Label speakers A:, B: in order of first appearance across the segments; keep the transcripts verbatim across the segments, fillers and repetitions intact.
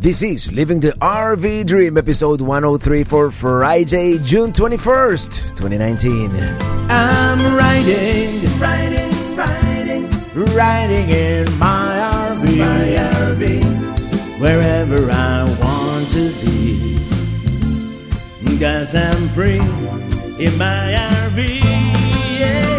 A: This is Living the R V Dream, episode one oh three for Friday, June twenty-first, twenty nineteen. I'm riding, riding, riding, riding in my R V, my R V, wherever I want to be, 'cause I'm free in my R V, yeah.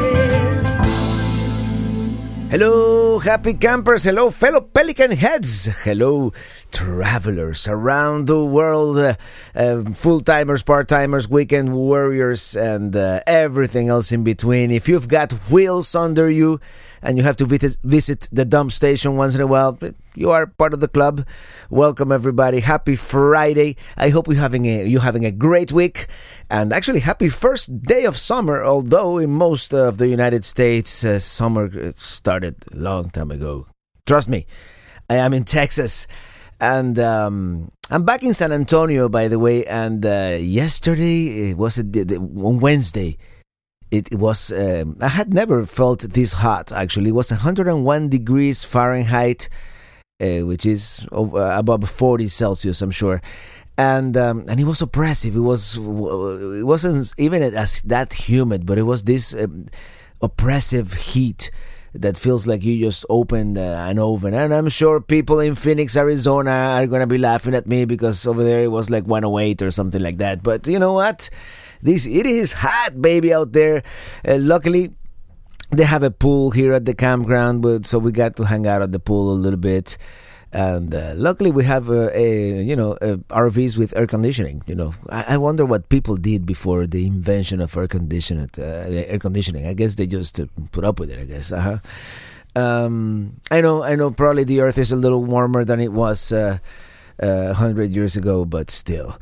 A: Hello, happy campers. Hello, fellow Pelican heads. Hello, travelers around the world. Uh, uh, full-timers, part-timers, weekend warriors, and uh, everything else in between. If you've got wheels under you and you have to visit, visit the dump station once in a while, you are part of the club. Welcome, everybody. Happy Friday. I hope you're having a, you're having a great week. And actually, happy first day of summer, although in most of the United States, uh, summer started a long time ago. Trust me, I am in Texas. And um, I'm back in San Antonio, by the way. And uh, yesterday, it was a, on Wednesday, it, it was, um, I had never felt this hot, actually. It was one hundred one degrees Fahrenheit, uh, which is over, above forty Celsius, I'm sure. And um, and it was oppressive. It was it wasn't even as that humid, but it was this um, oppressive heat that feels like you just opened uh, an oven. And I'm sure people in Phoenix, Arizona are gonna be laughing at me because over there it was like one oh eight or something like that. But you know what? This it is hot, baby, out there. Uh, luckily, they have a pool here at the campground, but so we got to hang out at the pool a little bit. And uh, luckily we have uh, a you know a R Vs with air conditioning. You know, I, I wonder what people did before the invention of air conditioning. Uh, air conditioning. I guess they just uh, put up with it. I guess. Uh-huh. Um, I know. I know. Probably the Earth is a little warmer than it was uh, uh, a hundred years ago, but still.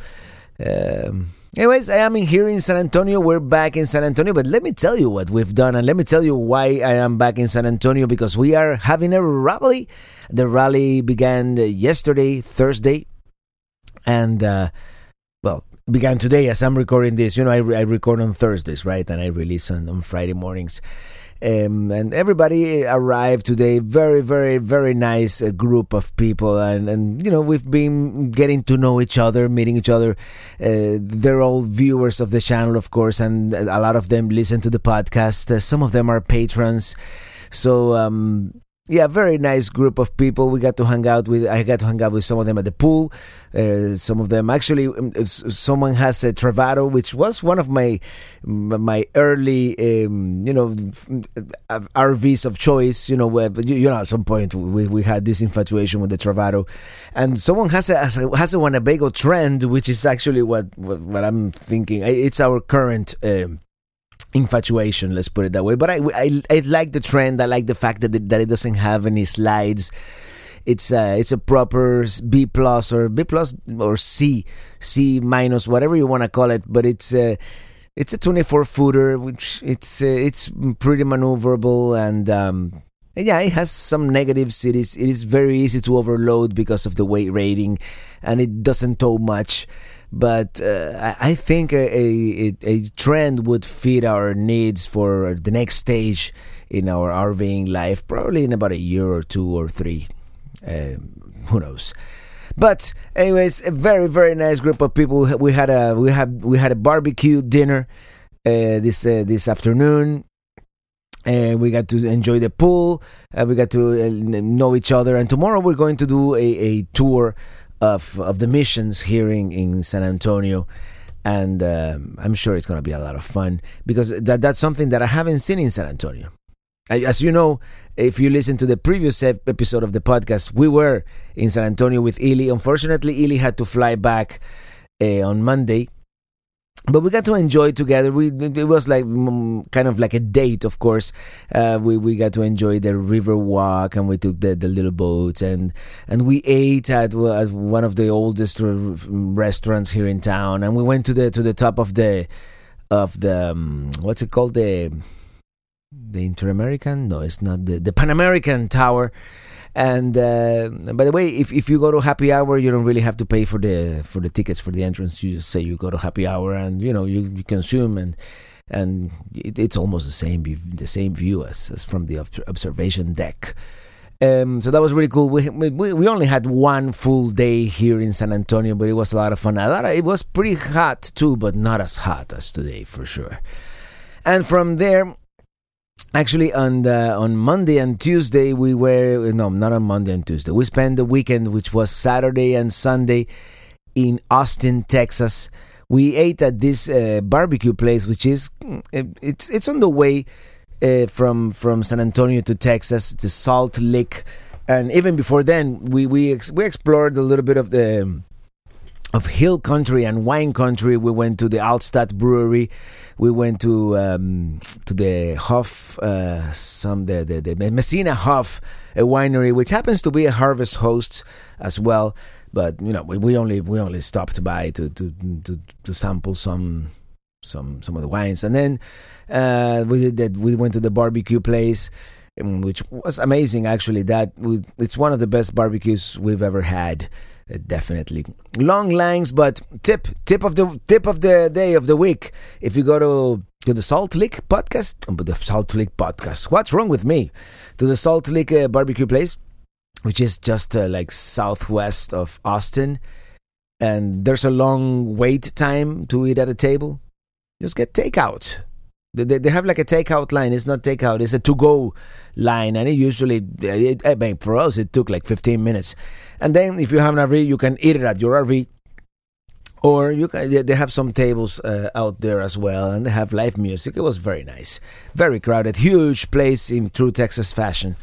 A: Um, Anyways, I am in here in San Antonio. We're back in San Antonio, but let me tell you what we've done, and let me tell you why I am back in San Antonio, because we are having a rally. The rally began yesterday, Thursday, and, uh, well, began today as I'm recording this. You know, I, I record on Thursdays, right, and I release on, on Friday mornings. Um, and everybody arrived today. Very, very, very nice uh, group of people, and, and you know we've been getting to know each other, meeting each other. Uh, they're all viewers of the channel, of course, and a lot of them listen to the podcast. Uh, some of them are patrons, so um, yeah, very nice group of people. We got to hang out with. I got to hang out with some of them at the pool. Uh, some of them actually, someone has a Travato, which was one of my my early, um, you know, R Vs of choice. You know, where, you know, at some point we we had this infatuation with the Travato, and someone has a has a Winnebago Trend, which is actually what what, what I'm thinking. It's our current. Um, infatuation, let's put it that way. But I, I, I like the Trend. I like the fact that it, that it doesn't have any slides. It's a, it's a proper B plus or B plus or C, C minus, whatever you want to call it. But it's a, it's a twenty-four footer, which it's uh, it's pretty maneuverable, and um, yeah, it has some negatives. It is it is very easy to overload because of the weight rating, and it doesn't tow much. But uh, I think a, a, a Trend would fit our needs for the next stage in our RVing life, probably in about a year or two or three. Um, who knows? But anyways, a very very nice group of people. We had a we had we had a barbecue dinner uh, this uh, this afternoon. And we got to enjoy the pool. Uh, we got to uh, know each other. And tomorrow we're going to do a, a tour of of the missions here in, in San Antonio, and um, I'm sure it's going to be a lot of fun, because that that's something that I haven't seen in San Antonio. I, as you know, if you listen to the previous episode of the podcast, we were in San Antonio with Ili. Unfortunately, Ili had to fly back uh, on Monday, but we got to enjoy together. We it was like mm, kind of like a date, of course. Uh, we we got to enjoy the river walk, and we took the, the little boats, and and we ate at, at one of the oldest restaurants here in town. And we went to the to the top of the of the um, what's it called, the the Inter-American? No, it's not the the Pan American Tower. And uh, by the way, if, if you go to happy hour, you don't really have to pay for the for the tickets for the entrance. You just say you go to happy hour, and you know you, you consume, and and it, it's almost the same the same view as, as from the observation deck. Um, so that was really cool. We, we we only had one full day here in San Antonio, but it was a lot of fun. A lot of, it was pretty hot too, but not as hot as today for sure. And from there, actually on the, on Monday and Tuesday, we were no, not on Monday and Tuesday. We spent the weekend, which was Saturday and Sunday, in Austin, Texas. We ate at this uh, barbecue place, which is it's it's on the way. Uh, from from San Antonio to Texas, to Salt Lake, and even before then, we we ex- we explored a little bit of the of hill country and wine country. We went to the Altstadt Brewery, we went to um, to the Hof, uh, some the, the the Messina Hof, a winery, which happens to be a Harvest Host as well. But you know, we, we only we only stopped by to to to, to sample some. some some of the wines, and then uh, we did that. We went to the barbecue place, um, which was amazing. Actually, that we, it's one of the best barbecues we've ever had. Uh, definitely long lines, but tip tip of the tip of the day of the week. If you go to to the Salt Lake podcast, um, the Salt Lake podcast. What's wrong with me? To the Salt Lake uh, barbecue place, which is just uh, like southwest of Austin, and there's a long wait time to eat at a table. Just get takeout. They, they have like a takeout line. It's not takeout. It's a to-go line. And it usually, it, I mean, for us, it took like fifteen minutes. And then if you have an R V, you can eat it at your R V. Or you can, they have some tables uh, out there as well. And they have live music. It was very nice. Very crowded. Huge place in true Texas fashion.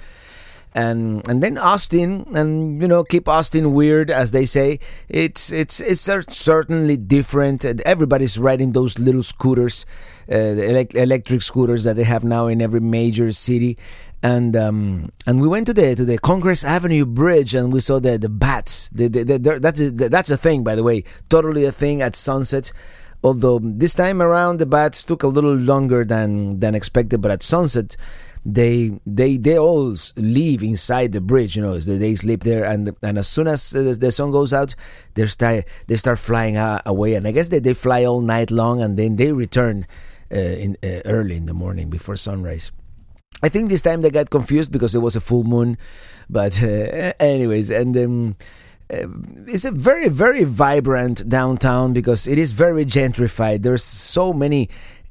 A: And and then Austin, and you know, keep Austin weird, as they say. It's it's it's certainly different. Everybody's riding those little scooters, uh, the elect- electric scooters that they have now in every major city. And um, and we went to the to the Congress Avenue Bridge, and we saw the the bats. The, the, the, that's a, that's a thing, by the way, totally a thing at sunset. Although this time around the bats took a little longer than than expected, but at sunset. They they they all live inside the bridge, you know. They sleep there, and and as soon as the sun goes out, they start they start flying away. And I guess they, they fly all night long, and then they return uh, in uh, early in the morning before sunrise. I think this time they got confused because it was a full moon, but uh, anyways, and um, uh, it's a very very vibrant downtown because it is very gentrified. There's so many.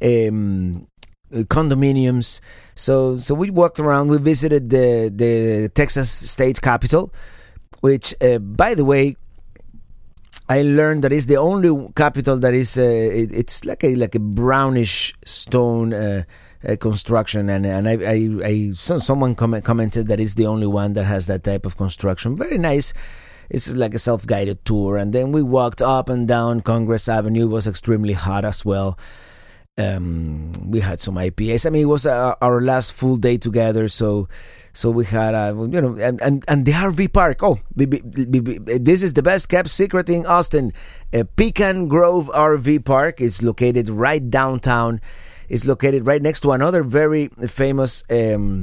A: Um, condominiums. So so we walked around. We visited the the Texas State Capitol, which, uh, by the way, I learned that is the only capitol that is uh, it, it's like a like a brownish stone uh, uh, construction, and and I I, I so someone comment, commented that it's the only one that has that type of construction. Very nice. It's like a self-guided tour, and then we walked up and down Congress Avenue. It was extremely hot as well. Um, we had some I P As. I mean, it was uh, our last full day together, so so we had, uh, you know, and, and, and the R V park. Oh, be, be, be, be, this is the best kept secret in Austin. Uh, Pecan Grove R V Park is located right downtown. It's located right next to another very famous um,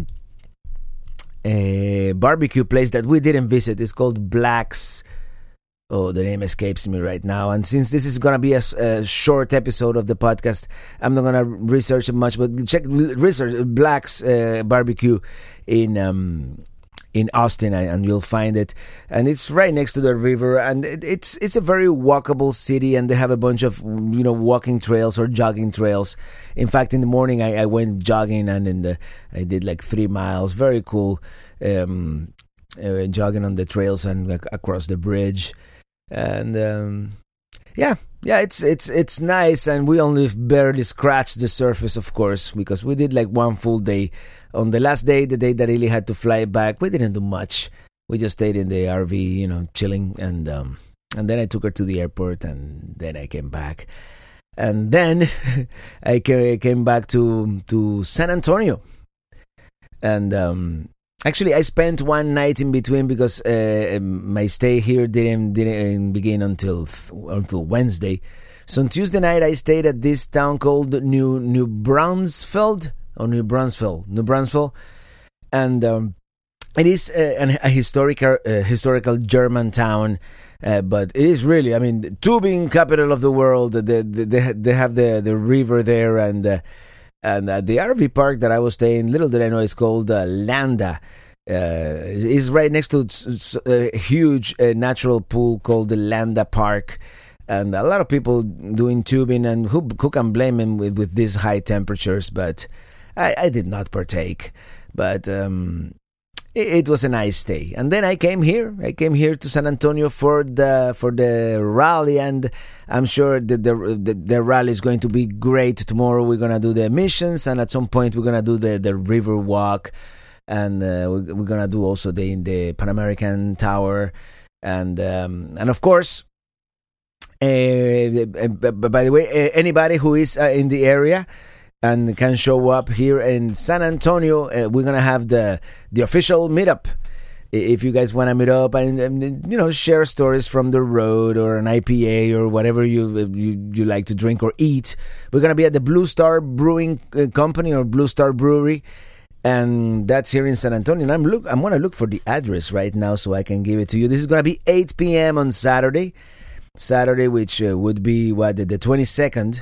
A: uh, barbecue place that we didn't visit. It's called Black's. Oh, the name escapes me right now. And since this is going to be a, a short episode of the podcast, I'm not going to research it much, but check research Black's uh, Barbecue in um, in Austin, and you'll find it. And it's right next to the river, and it, it's it's a very walkable city, and they have a bunch of, you know, walking trails or jogging trails. In fact, in the morning, I, I went jogging, and in the I did like three miles. Very cool, um, uh, jogging on the trails and like, across the bridge. And um, yeah, yeah, it's it's it's nice, and we only barely scratched the surface, of course, because we did like one full day. On the last day, the day that Lily had to fly back, we didn't do much. We just stayed in the R V, you know, chilling, and um, and then I took her to the airport, and then I came back, and then I came back to to San Antonio, and um. Actually, I spent one night in between because uh, my stay here didn't didn't begin until until Wednesday. So on Tuesday night, I stayed at this town called New New Braunfels or New Braunfels, New Braunfels, and um, it is uh, an, a historical uh, historical German town. Uh, but it is really, I mean, Tübingen, capital of the world. They they they have the the river there, and. Uh, And uh, the R V park that I was staying, little did I know, is called uh, Landa. Uh, it's right next to a huge uh, natural pool called the Landa Park, and a lot of people doing tubing, and who, who can blame him with, with these high temperatures, but I, I did not partake, but um, it, it was a nice day. And then I came here, I came here to San Antonio for the for the rally, and I'm sure that the, the, the rally is going to be great. Tomorrow we're going to do the missions, and at some point we're going to do the, the river walk, and uh, we're, we're going to do also the, in the Pan American Tower, and um, and of course, Uh, by the way, uh, anybody who is uh, in the area and can show up here in San Antonio, uh, we're gonna have the the official meetup. If you guys want to meet up and, and you know share stories from the road or an I P A or whatever you you, you like to drink or eat, we're gonna be at the Blue Star Brewing Company or Blue Star Brewery, and that's here in San Antonio. And I'm look I'm gonna look for the address right now so I can give it to you. This is gonna be eight p.m. on Saturday. Saturday, which uh, would be what the twenty-second,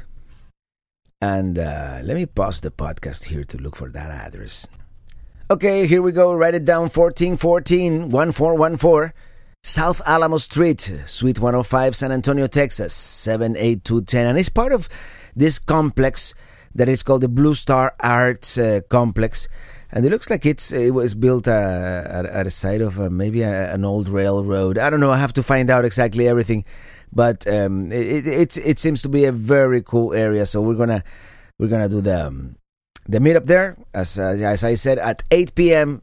A: and uh, let me pause the podcast here to look for that address. Okay, here we go. Write it down: fourteen fourteen one four one four South Alamo Street, Suite one oh five, San Antonio, Texas seven eight two one zero, and it's part of this complex that is called the Blue Star Arts uh, Complex. And it looks like it's it was built uh, at, at a site of uh, maybe a, an old railroad. I don't know. I have to find out exactly everything, but um, it, it it seems to be a very cool area. So we're gonna we're gonna do the um, the meetup there, as uh, as I said, at eight p.m.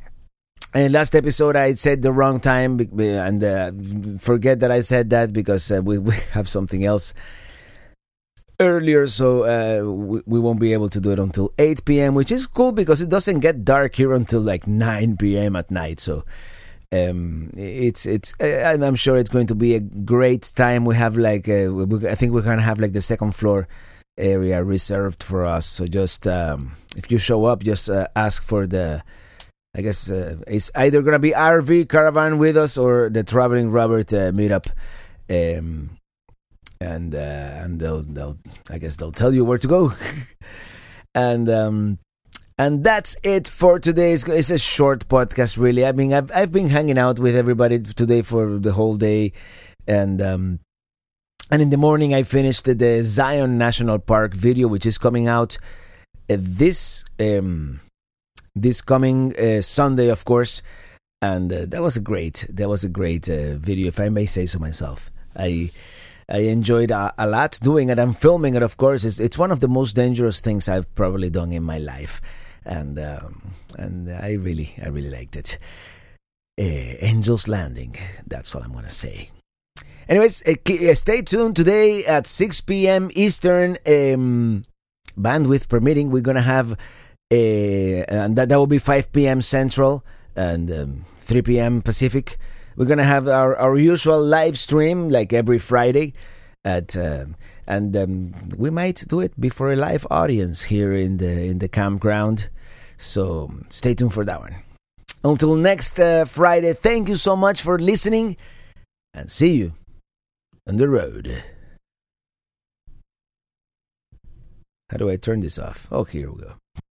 A: And last episode I said the wrong time, and uh, forget that I said that because uh, we we have something else earlier, so uh, we, we won't be able to do it until eight p.m., which is cool because it doesn't get dark here until like nine p.m. at night. So um, it's it's uh, I'm sure it's going to be a great time. We have like uh, we, I think we're gonna have like the second floor area reserved for us. So just um, if you show up, just uh, ask for the. I guess uh, it's either gonna be R V Caravan with us or the Traveling Robert uh, meetup. Um, And uh, and they'll they'll I guess they'll tell you where to go, and um and that's it for today. It's, it's a short podcast, really. I mean, I've I've been hanging out with everybody today for the whole day, and um and in the morning I finished the, the Zion National Park video, which is coming out uh, this um this coming uh, Sunday, of course, and uh, that was a great that was a great uh, video, if I may say so myself. I. I enjoyed a, a lot doing it. I'm filming it, of course. It's, it's one of the most dangerous things I've probably done in my life, and um, and I really I really liked it. Uh, Angel's Landing. That's all I'm gonna say. Anyways, uh, stay tuned today at six p.m. Eastern, um, bandwidth permitting. We're gonna have a and that that will be five p.m. Central and um, three p.m. Pacific. We're gonna have our, our usual live stream like every Friday, at uh, and um, we might do it before a live audience here in the in the campground. So stay tuned for that one. Until next uh, Friday, thank you so much for listening, and see you on the road. How do I turn this off? Oh, here we go.